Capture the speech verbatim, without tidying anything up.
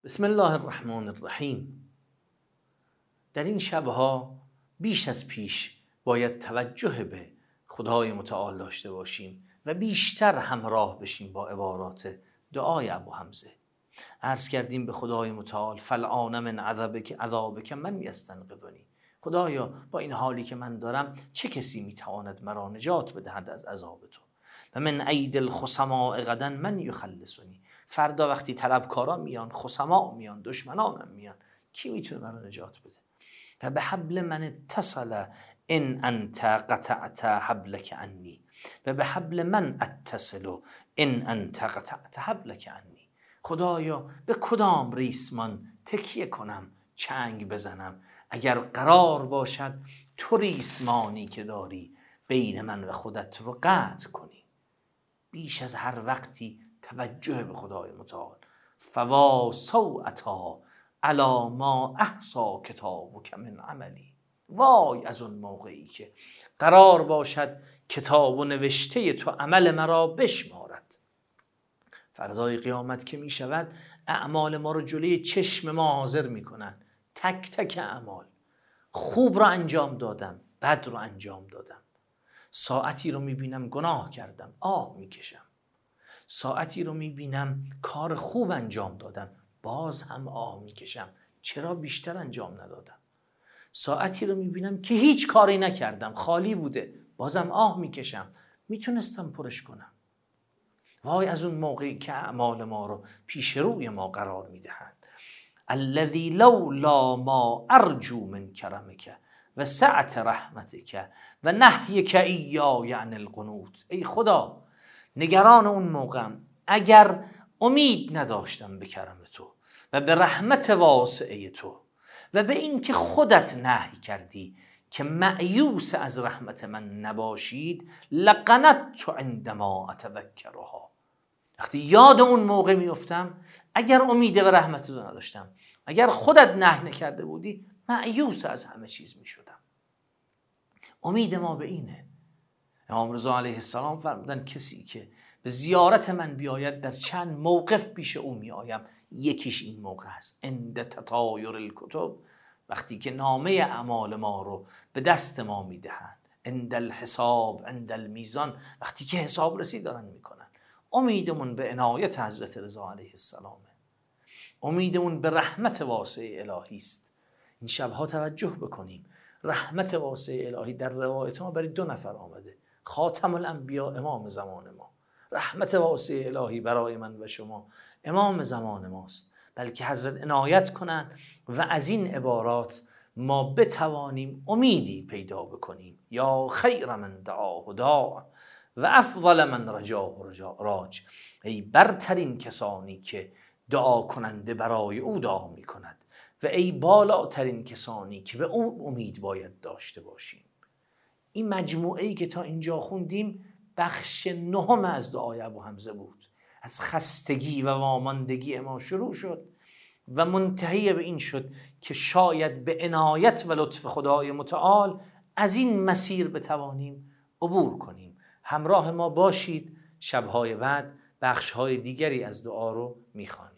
بسم الله الرحمن الرحیم. در این شبها بیش از پیش باید توجه به خدای متعال داشته باشیم و بیشتر همراه بشیم با عبارات دعای ابو حمزه. عرض کردیم به خدای متعال فالآن من عذابک عذابک من یستنقذنی. خدایا با این حالی که من دارم چه کسی میتواند مرا نجات بدهد از عذاب تو؟ و من عید الخصماء غدا من یخلصنی. فردا وقتی طلبکارا میان، خصما میان، دشمنانم میان، کی میتونه مرا نجات بده؟ و به حبل من اتصل ان انت قطعت حبلک عنی و به حبل من اتصل ان انت قطعت حبلک عنی. خدایا به کدام ریسمان تکیه کنم، چنگ بزنم اگر قرار باشد تو ریسمانی که داری بین من و خودت رو قطع کنی. بیش از هر وقتی توجه به خدای متعال. فوا سوءتا علی ما احصا کتابک من عملی. وای از اون موقعی که قرار باشد کتاب و نوشته تو عمل مرا بشمارد. فردای قیامت که می شود اعمال ما رو جلوی چشم ما حاضر می کنن، تک تک اعمال. خوب رو انجام دادم، بد رو انجام دادم. ساعتی رو می بینم گناه کردم، آه می کشم. ساعتی رو می بینم کار خوب انجام دادم، باز هم آه می کشم. چرا بیشتر انجام ندادم؟ ساعتی رو می بینم که هیچ کاری نکردم، خالی بوده، بازم آه می کشم. می تونستم پرش کنم. وای از اون موقعی که اعمال ما رو پیش روی ما قرار می دهند. الذی لولا ما ارجو من کرمک و سعت رحمتک و نهیک ایای عن القنوت. ای خدا، نگران اون موقعم اگر امید نداشتم به کرم تو و به رحمت واسعه تو و به این که خودت نهی کردی که مأیوس از رحمت من نباشید، لقنطت عندما اتذکرها. وقتی یاد اون موقع میافتم، اگر امید به رحمت تو نداشتم، اگر خودت نهی نکرده بودی، مأیوس از همه چیز میشدم. امید ما به اینه. امام رضا علیه السلام فرمودن کسی که به زیارت من بیاید در چند موقف پیش او میآیم. یکیش این موقع هست، عند تطایر الکتب، وقتی که نامه اعمال ما رو به دست ما میدهند. عند الحساب، عند المیزان، وقتی که حساب رسی دارن میکنن. امیدمون به عنایت حضرت رضا علیه السلامه. امیدمون به رحمت واسع الهی است. این شبها توجه بکنیم. رحمت واسع الهی در روایت ما برای دو نفر آمده. خاتم الانبیا، امام زمان ما. رحمت واسع الهی برای من و شما امام زمان ماست. بلکه حضرت عنایت کنن و از این عبارات ما بتوانیم امیدی پیدا بکنیم. یا خیر من دعاه داع و افضل من رجاه راج. ای برترین کسانی که دعا کننده برای او دعا می کند و ای بالاترین کسانی که به او امید باید داشته باشیم. این مجموعه ای که تا اینجا خوندیم بخش نهم از دعای ابو حمزه بود. از خستگی و واماندگی ما شروع شد و منتهی به این شد که شاید به عنایت و لطف خدای متعال از این مسیر بتوانیم عبور کنیم. همراه ما باشید. شبهای بعد بخشهای دیگری از دعا رو میخوانیم.